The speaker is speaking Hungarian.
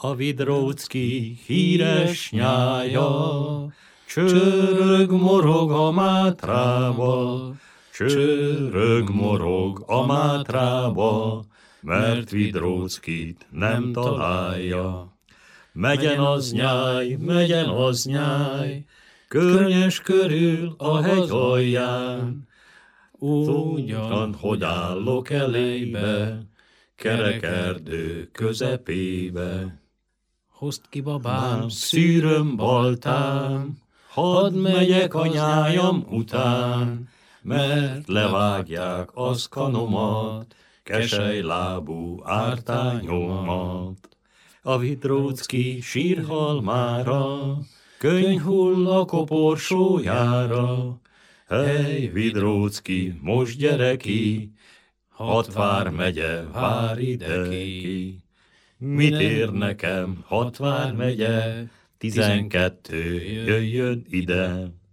A Vidróczki híres nyája, csörög morog a Mátrába, csörög morog a Mátrába, mert Vidróckit nem találja. Megyen az nyáj, környes körül a hegy alján, ugyan, hogy állok elébe, kerek erdő közepébe. Hozd ki, babám, szűröm baltám, hadd megyek a nyájam után, mert levágják az kanomat, keselylábú ártányomat. A Vidróczki sírhalmára, könny hull a koporsójára. Hely, Vidróczki, most gyere ki, Hatvár megye, vár ide ki. Mit ér nekem, Hatvár megye, 12 jöjjön ide.